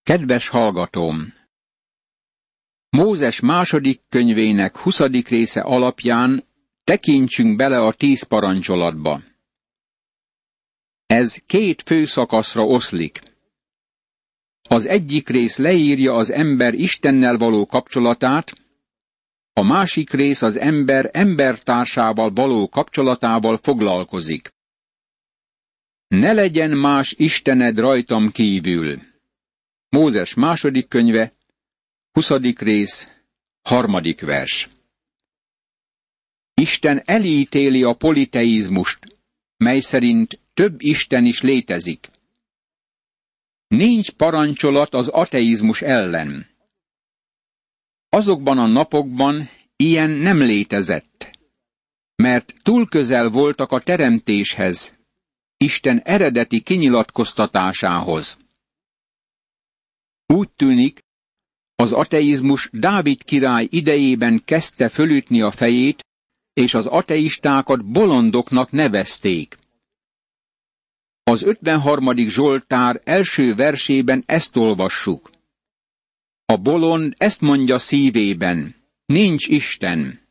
Kedves hallgatóm! Mózes második könyvének 20. része alapján tekintsünk bele a 10 parancsolatba. Ez 2 fő szakaszra oszlik. Az egyik rész leírja az ember Istennel való kapcsolatát, a másik rész az ember embertársával való kapcsolatával foglalkozik. Ne legyen más istened rajtam kívül. Mózes második könyve, 20. rész, 3. vers. Isten elítéli a politeizmust, mely szerint több isten is létezik. Nincs parancsolat az ateizmus ellen. Azokban a napokban ilyen nem létezett, mert túl közel voltak a teremtéshez, Isten eredeti kinyilatkoztatásához. Úgy tűnik, az ateizmus Dávid király idejében kezdte fölütni a fejét, és az ateistákat bolondoknak nevezték. Az 53. Zsoltár első versében ezt olvassuk. A bolond ezt mondja szívében, nincs Isten.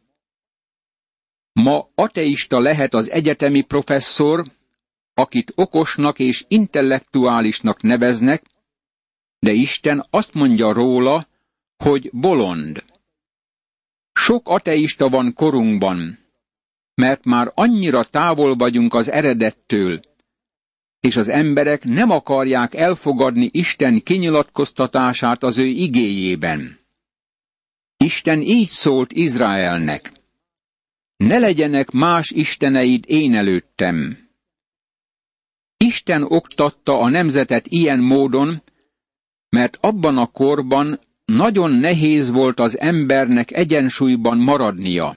Ma ateista lehet az egyetemi professzor, akit okosnak és intellektuálisnak neveznek, de Isten azt mondja róla, hogy bolond. Sok ateista van korunkban, mert már annyira távol vagyunk az eredettől, és az emberek nem akarják elfogadni Isten kinyilatkoztatását az ő igéjében. Isten így szólt Izraelnek: ne legyenek más isteneid én előttem. Isten oktatta a nemzetet ilyen módon, mert abban a korban nagyon nehéz volt az embernek egyensúlyban maradnia.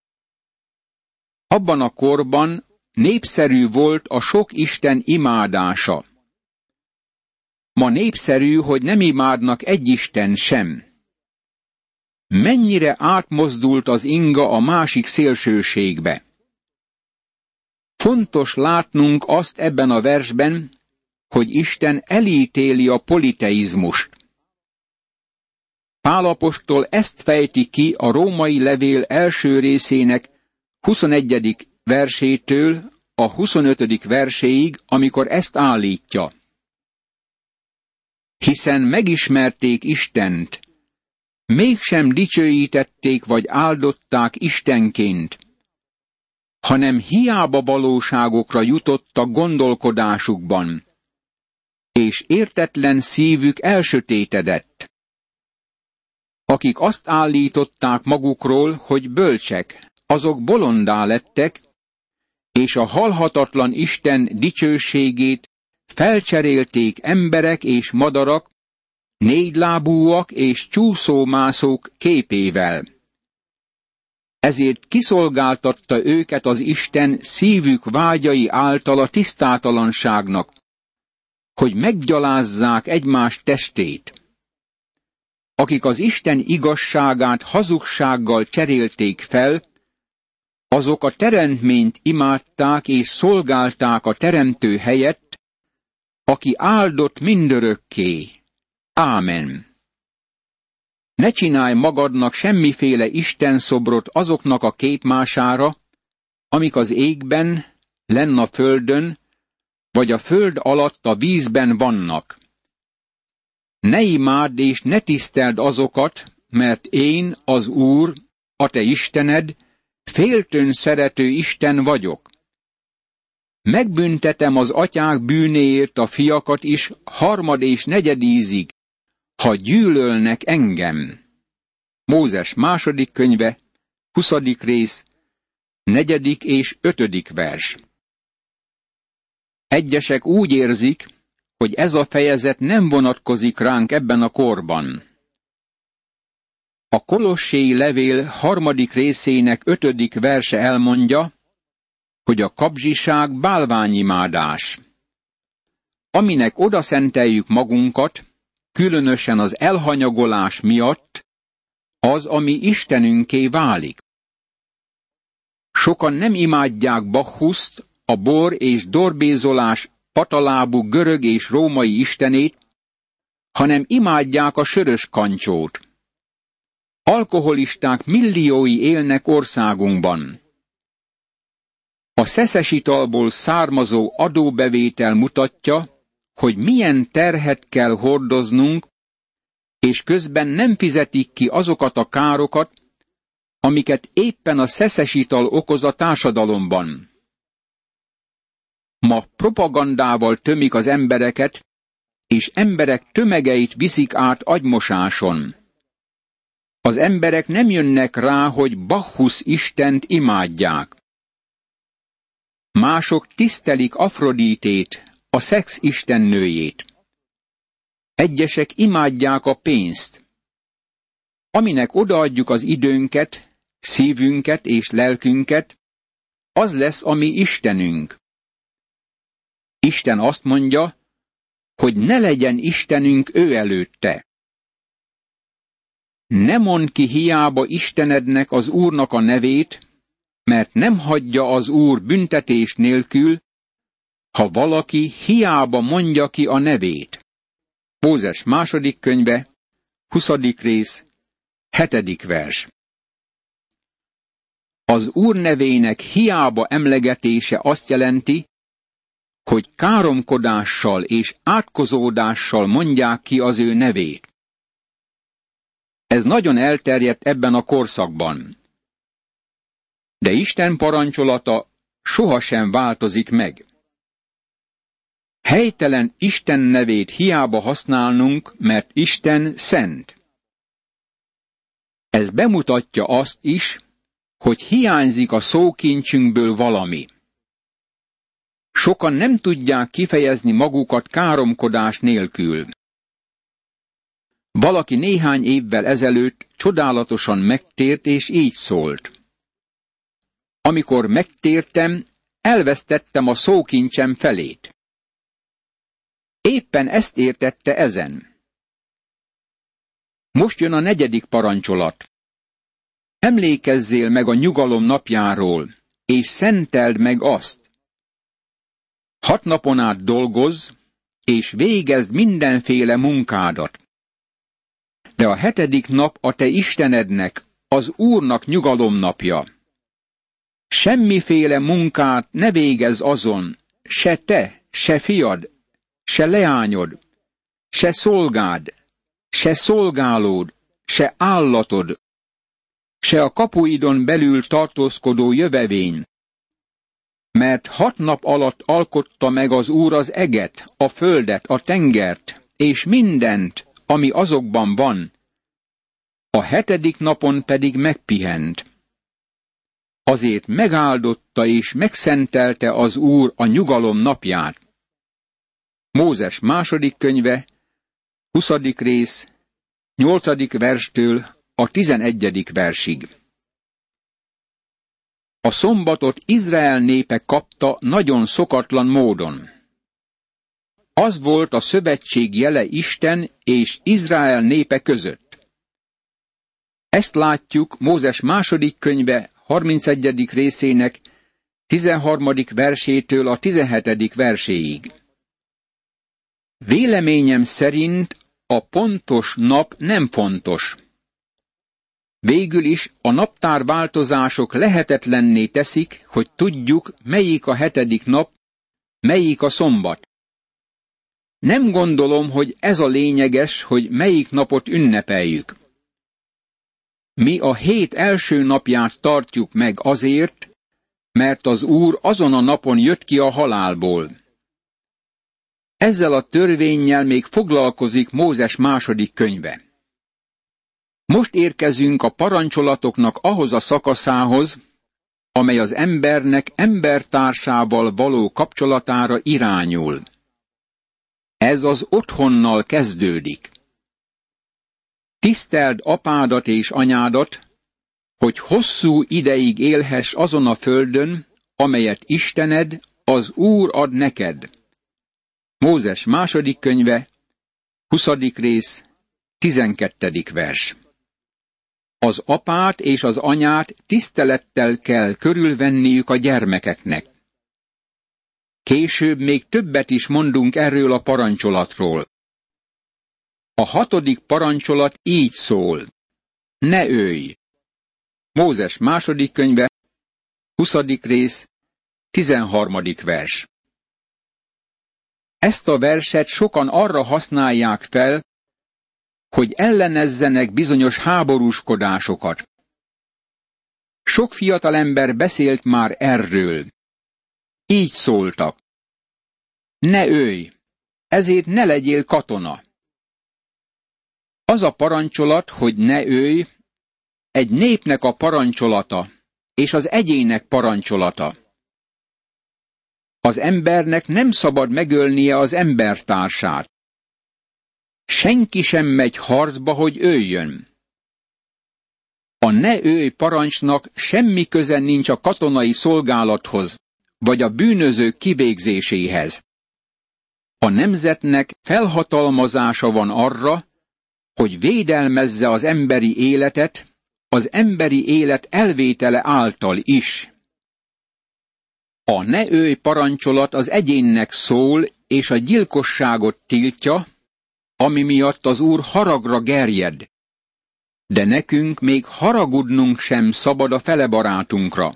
Abban a korban népszerű volt a sok isten imádása. Ma népszerű, hogy nem imádnak egy isten sem. Mennyire átmozdult az inga a másik szélsőségbe. Fontos látnunk azt ebben a versben, hogy Isten elítéli a politeizmust. Pál apostol ezt fejti ki a római levél első részének 21. versétől a 25. verséig, amikor ezt állítja. Hiszen megismerték Istent, mégsem dicsőítették vagy áldották istenként, hanem hiába valóságokra jutottak gondolkodásukban, és értetlen szívük elsötétedett. Akik azt állították magukról, hogy bölcsek, azok bolondá lettek, és a halhatatlan Isten dicsőségét felcserélték emberek és madarak, négylábúak és csúszómászók képével. Ezért kiszolgáltatta őket az Isten szívük vágyai által a tisztátalanságnak, hogy meggyalázzák egymás testét. Akik az Isten igazságát hazugsággal cserélték fel, azok a teremtményt imádták és szolgálták a teremtő helyett, aki áldott mindörökké. Ámen. Ne csinálj magadnak semmiféle istenszobrot azoknak a képmására, amik az égben, lenn a földön, vagy a föld alatt a vízben vannak. Ne imádd és ne tiszteld azokat, mert én, az Úr, a te Istened, féltőn szerető Isten vagyok. Megbüntetem az atyák bűnéért a fiakat is 3. és 4. ízig, ha gyűlölnek engem. Mózes második könyve, 20. rész, 4. és 5. vers. Egyesek úgy érzik, hogy ez a fejezet nem vonatkozik ránk ebben a korban. A Kolossé levél 3. részének 5. verse elmondja, hogy a kapzsiság bálványimádás. Aminek odaszenteljük magunkat, különösen az elhanyagolás miatt, az, ami Istenünké válik. Sokan nem imádják Bacchuszt, a bor és dorbézolás patalábú görög és római istenét, hanem imádják a sörös kancsót. Alkoholisták milliói élnek országunkban. A szeszes italból származó adóbevétel mutatja, hogy milyen terhet kell hordoznunk, és közben nem fizetik ki azokat a károkat, amiket éppen a szeszes ital okoz a társadalomban. Ma propagandával tömik az embereket, és emberek tömegeit viszik át agymosáson. Az emberek nem jönnek rá, hogy Bacchus istent imádják. Mások tisztelik Afroditét, a szex istennőjét. Egyesek imádják a pénzt. Aminek odaadjuk az időnket, szívünket és lelkünket, az lesz a mi Istenünk. Isten azt mondja, hogy ne legyen Istenünk ő előtte. Ne mondd ki hiába Istenednek az Úrnak a nevét, mert nem hagyja az Úr büntetés nélkül, ha valaki hiába mondja ki a nevét. Mózes második könyve, 20. rész, 7. vers. Az Úr nevének hiába emlegetése azt jelenti, hogy káromkodással és átkozódással mondják ki az ő nevét. Ez nagyon elterjedt ebben a korszakban. De Isten parancsolata sohasem változik meg. Helytelen Isten nevét hiába használnunk, mert Isten szent. Ez bemutatja azt is, hogy hiányzik a szókincsünkből valami. Sokan nem tudják kifejezni magukat káromkodás nélkül. Valaki néhány évvel ezelőtt csodálatosan megtért, és így szólt. Amikor megtértem, elvesztettem a szókincsem felét. Éppen ezt értette ezen. Most jön a 4. parancsolat. Emlékezzél meg a nyugalom napjáról, és szenteld meg azt. 6 napon át dolgozz, és végezd mindenféle munkádat. De a 7. nap a te Istenednek, az Úrnak nyugalomnapja. Semmiféle munkát ne végezz azon, se te, se fiad, se leányod, se szolgád, se szolgálód, se állatod, se a kapuidon belül tartózkodó jövevény. Mert 6 nap alatt alkotta meg az Úr az eget, a földet, a tengert, és mindent, ami azokban van. A 7. napon pedig megpihent. Azért megáldotta és megszentelte az Úr a nyugalom napját. Mózes második könyve, 20. rész, 8. verstől a 11. versig. A szombatot Izrael népe kapta nagyon szokatlan módon. Az volt a szövetség jele Isten és Izrael népe között. Ezt látjuk Mózes második könyve 31. részének 13. versétől a 17. verséig. Véleményem szerint a pontos nap nem fontos. Végül is a naptárváltozások lehetetlenné teszik, hogy tudjuk, melyik a 7. nap, melyik a szombat. Nem gondolom, hogy ez a lényeges, hogy melyik napot ünnepeljük. Mi a hét első napját tartjuk meg azért, mert az Úr azon a napon jött ki a halálból. Ezzel a törvénnyel még foglalkozik Mózes második könyve. Most érkezünk a parancsolatoknak ahhoz a szakaszához, amely az embernek embertársával való kapcsolatára irányul. Ez az otthonnal kezdődik. Tiszteld apádat és anyádat, hogy hosszú ideig élhess azon a földön, amelyet Istened, az Úr ad neked. Mózes második könyve, 20. rész, 12. vers. Az apát és az anyát tisztelettel kell körülvenniük a gyermekeknek. Később még többet is mondunk erről a parancsolatról. A 6. parancsolat így szól: ne ölj. Mózes 2. könyve, 20. rész, 13. vers. Ezt a verset sokan arra használják fel, hogy ellenezzenek bizonyos háborúskodásokat. Sok fiatalember beszélt már erről. Így szóltak: ne ölj, ezért ne legyél katona. Az a parancsolat, hogy ne ölj, egy népnek a parancsolata, és az egyének parancsolata. Az embernek nem szabad megölnie az embertársát. Senki sem megy harcba, hogy öljön. A ne ölj parancsnak semmi köze nincs a katonai szolgálathoz, vagy a bűnözők kivégzéséhez. A nemzetnek felhatalmazása van arra, hogy védelmezze az emberi életet, az emberi élet elvétele által is. A ne ölj parancsolat az egyénnek szól, és a gyilkosságot tiltja, ami miatt az Úr haragra gerjed. De nekünk még haragudnunk sem szabad a fele barátunkra.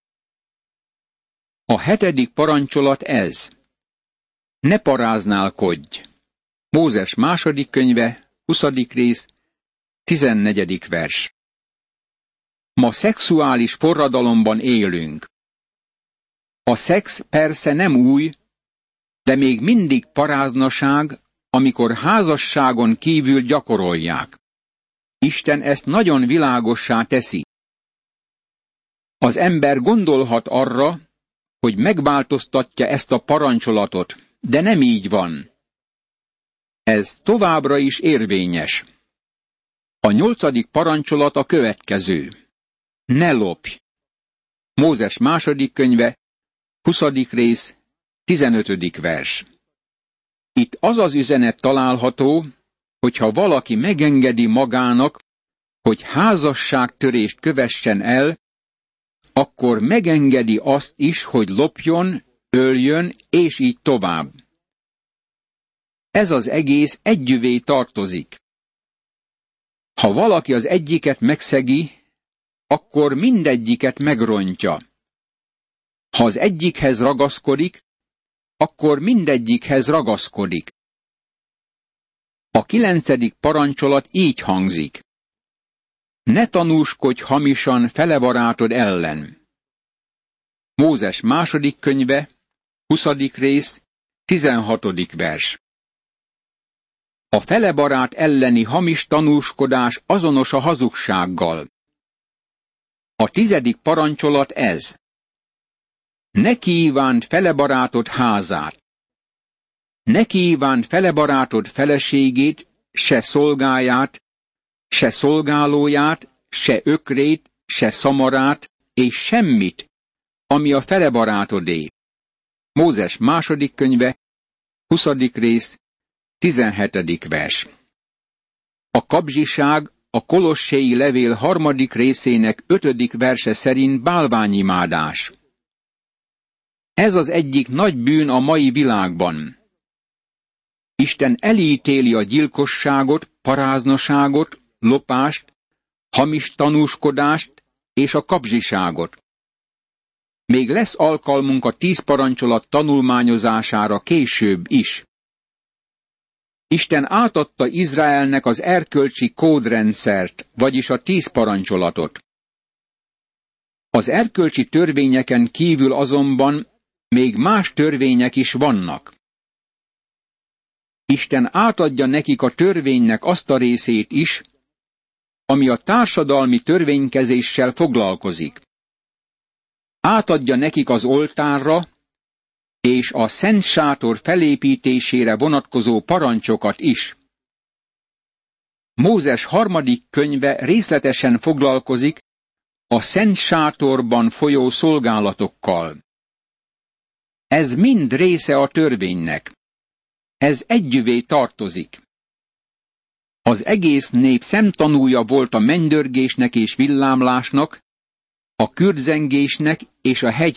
A 7. parancsolat ez: ne paráználkodj. Mózes 2. könyve, 20. rész, 14. vers. Ma szexuális forradalomban élünk. A szex persze nem új, de még mindig paráznaság, amikor házasságon kívül gyakorolják. Isten ezt nagyon világossá teszi. Az ember gondolhat arra, hogy megváltoztatja ezt a parancsolatot, de nem így van. Ez továbbra is érvényes. A 8. parancsolat a következő: ne lopj. Mózes 2. könyve, 20. rész, 15. vers. Itt az az üzenet található, hogyha valaki megengedi magának, hogy házasságtörést kövessen el, akkor megengedi azt is, hogy lopjon, öljön, és így tovább. Ez az egész együvé tartozik. Ha valaki az egyiket megszegi, akkor mindegyiket megrontja. Ha az egyikhez ragaszkodik, akkor mindegyikhez ragaszkodik. A 9. parancsolat így hangzik: ne tanúskodj hamisan fele barátod ellen. Mózes 2. könyve, 20. rész, 16. vers. A fele barát elleni hamis tanúskodás azonos a hazugsággal. A 10. parancsolat ez: ne kívánd fele barátod házát. Ne kívánd fele barátod feleségét, se szolgáját, se szolgálóját, se ökrét, se szamarát, és semmit, ami a fele barátodé. Mózes 2. könyve, 20. rész, 17. vers. A kabzsiság a Kolosséi levél 3. részének 5. verse szerint bálványimádás. Ez az egyik nagy bűn a mai világban. Isten elítéli a gyilkosságot, paráznaságot, lopást, hamis tanúskodást és a kabzsiságot. Még lesz alkalmunk a 10 parancsolat tanulmányozására később is. Isten átadta Izraelnek az erkölcsi kódrendszert, vagyis a 10 parancsolatot. Az erkölcsi törvényeken kívül azonban még más törvények is vannak. Isten átadja nekik a törvénynek azt a részét is, ami a társadalmi törvénykezéssel foglalkozik. Átadja nekik az oltárra és a szent sátor felépítésére vonatkozó parancsokat is. Mózes 3. könyve részletesen foglalkozik a szent sátorban folyó szolgálatokkal. Ez mind része a törvénynek. Ez együvé tartozik. Az egész nép szemtanúja volt a mennydörgésnek és villámlásnak, a kürdzengésnek és a hegy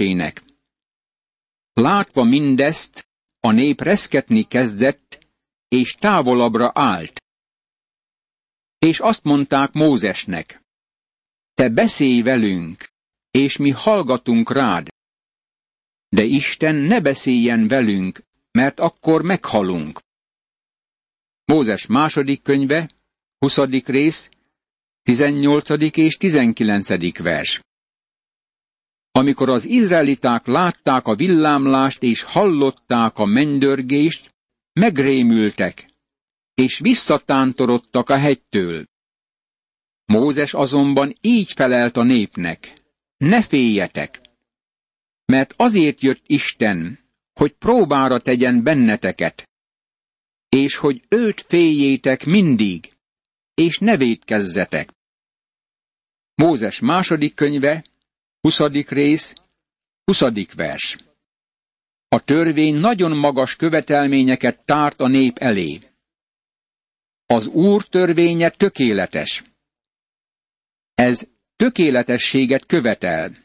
füstölgésének. Látva mindezt, a nép reszketni kezdett, és távolabbra állt. És azt mondták Mózesnek: te beszélj velünk, és mi hallgatunk rád. De Isten ne beszéljen velünk, mert akkor meghalunk. Mózes második könyve, 20. rész, 18. és 19. vers. Amikor az izraeliták látták a villámlást és hallották a mennydörgést, megrémültek, és visszatántorodtak a hegytől. Mózes azonban így felelt a népnek: ne féljetek, mert azért jött Isten, hogy próbára tegyen benneteket, és hogy őt féljétek mindig, és ne vétkezzetek. Mózes második könyve, 20. rész, 20. vers. A törvény nagyon magas követelményeket tárt a nép elé. Az Úr törvénye tökéletes. Ez tökéletességet követel.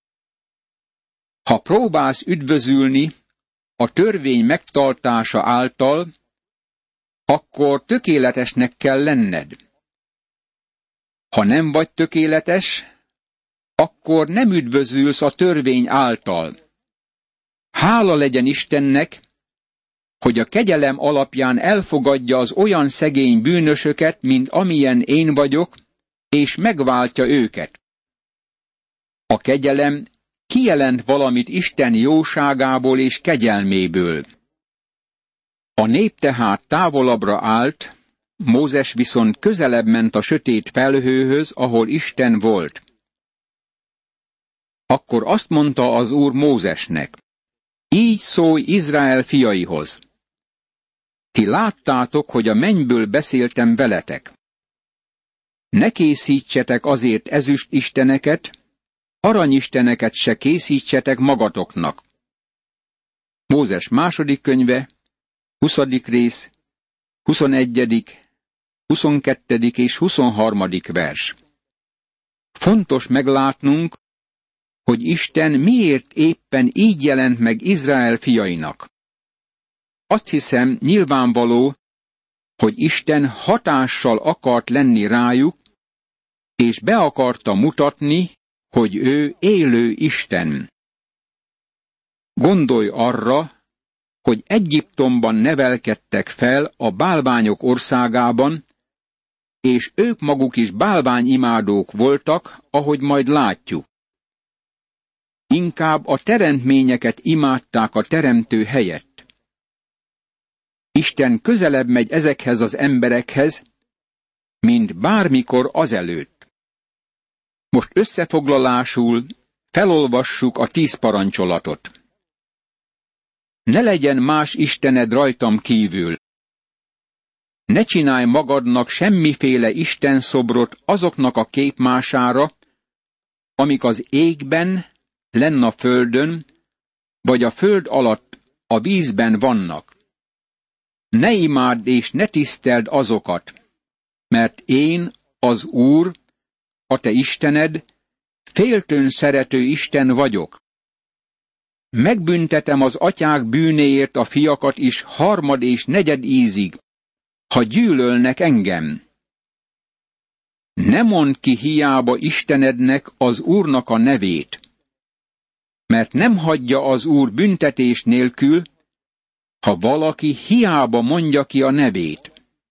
Ha próbálsz üdvözülni a törvény megtartása által, akkor tökéletesnek kell lenned. Ha nem vagy tökéletes, akkor nem üdvözülsz a törvény által. Hála legyen Istennek, hogy a kegyelem alapján elfogadja az olyan szegény bűnösöket, mint amilyen én vagyok, és megváltja őket. A kegyelem kijelent valamit Isten jóságából és kegyelméből. A nép tehát távolabbra állt, Mózes viszont közelebb ment a sötét felhőhöz, ahol Isten volt. Akkor azt mondta az Úr Mózesnek: így szólj Izrael fiaihoz. Ti láttátok, hogy a mennyből beszéltem veletek. Ne készítsetek azért ezüst isteneket, aranyisteneket se készítsetek magatoknak. Mózes második könyve, 20. rész, 21., 22. és 23. vers. Fontos meglátnunk, hogy Isten miért éppen így jelent meg Izrael fiainak. Azt hiszem, nyilvánvaló, hogy Isten hatással akart lenni rájuk, és be akarta mutatni, hogy ő élő Isten. Gondolj arra, hogy Egyiptomban nevelkedtek fel a bálványok országában, és ők maguk is bálványimádók voltak, ahogy majd látjuk. Inkább a teremtményeket imádták a teremtő helyett. Isten közelebb megy ezekhez az emberekhez, mint bármikor azelőtt. Most összefoglalásul felolvassuk a 10 parancsolatot. Ne legyen más istened rajtam kívül. Ne csinálj magadnak semmiféle istenszobrot azoknak a képmására, amik az égben, lenn a földön, vagy a föld alatt a vízben vannak. Ne imádd és ne tiszteld azokat, mert én, az Úr, a te Istened, féltőn szerető Isten vagyok. Megbüntetem az atyák bűnéért a fiakat is harmad és negyed ízig, ha gyűlölnek engem. Ne mondd ki hiába Istenednek, az Úrnak a nevét, mert nem hagyja az Úr büntetés nélkül, ha valaki hiába mondja ki a nevét.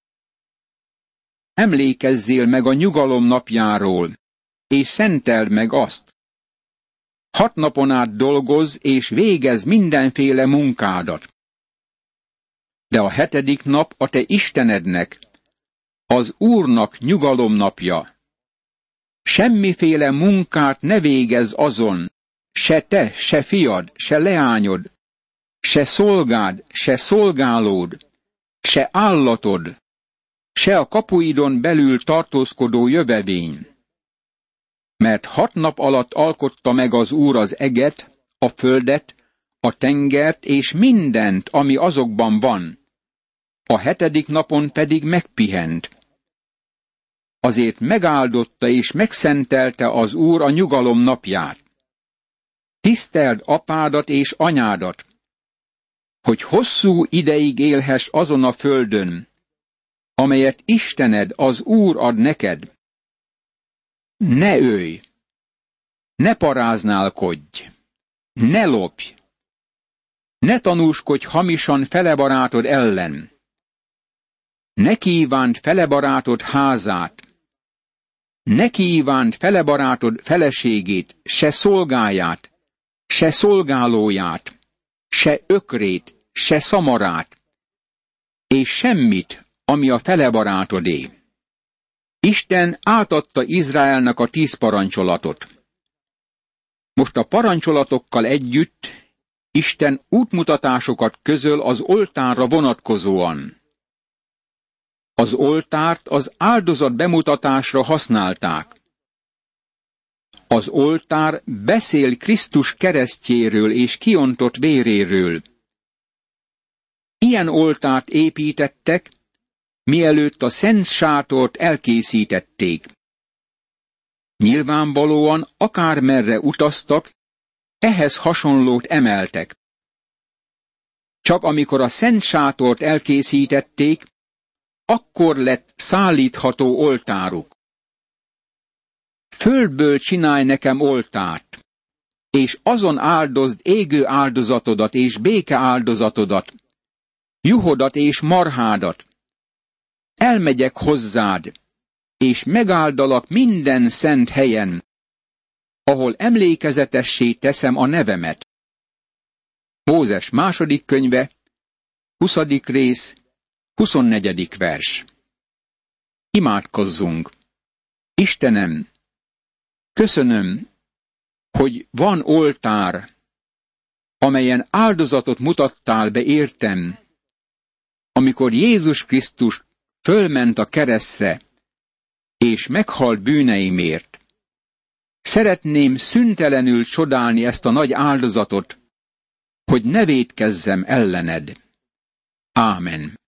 Emlékezzél meg a nyugalom napjáról, és szenteld meg azt. 6 napon át dolgozz, és végezz mindenféle munkádat. De a 7. nap a te Istenednek, az Úrnak nyugalom napja. Semmiféle munkát ne végezz azon, se te, se fiad, se leányod, se szolgád, se szolgálód, se állatod, se a kapuidon belül tartózkodó jövevény. Mert 6 nap alatt alkotta meg az Úr az eget, a földet, a tengert és mindent, ami azokban van. A 7. napon pedig megpihent. Azért megáldotta és megszentelte az Úr a nyugalom napját. Tiszteld apádat és anyádat, hogy hosszú ideig élhess azon a földön, amelyet Istened, az Úr ad neked. Ne ölj, ne paráználkodj, ne lopj, ne tanúskodj hamisan fele barátod ellen, ne kívánd fele barátod házát, ne kívánd fele barátod feleségét, se szolgáját, se szolgálóját, se ökrét, se szamarát, és semmit, ami a fele barátodé. Isten átadta Izraelnek a 10 parancsolatot. Most a parancsolatokkal együtt Isten útmutatásokat közöl az oltárra vonatkozóan. Az oltárt az áldozat bemutatásra használták. Az oltár beszél Krisztus keresztjéről és kiontott véréről. Ilyen oltárt építettek, mielőtt a szent sátort elkészítették. Nyilvánvalóan akármerre utaztak, ehhez hasonlót emeltek. Csak amikor a szent sátort elkészítették, akkor lett szállítható oltáruk. Földből csinálj nekem oltárt, és azon áldozd égő áldozatodat és béke áldozatodat, juhodat és marhádat. Elmegyek hozzád, és megáldalak minden szent helyen, ahol emlékezetessé teszem a nevemet. Mózes 2. könyve, 20. rész, 24. vers. Imádkozzunk! Istenem, köszönöm, hogy van oltár, amelyen áldozatot mutattál be értem, amikor Jézus Krisztus fölment a keresztre, és meghalt bűneimért. Szeretném szüntelenül csodálni ezt a nagy áldozatot, hogy ne vétkezzem ellened. Ámen.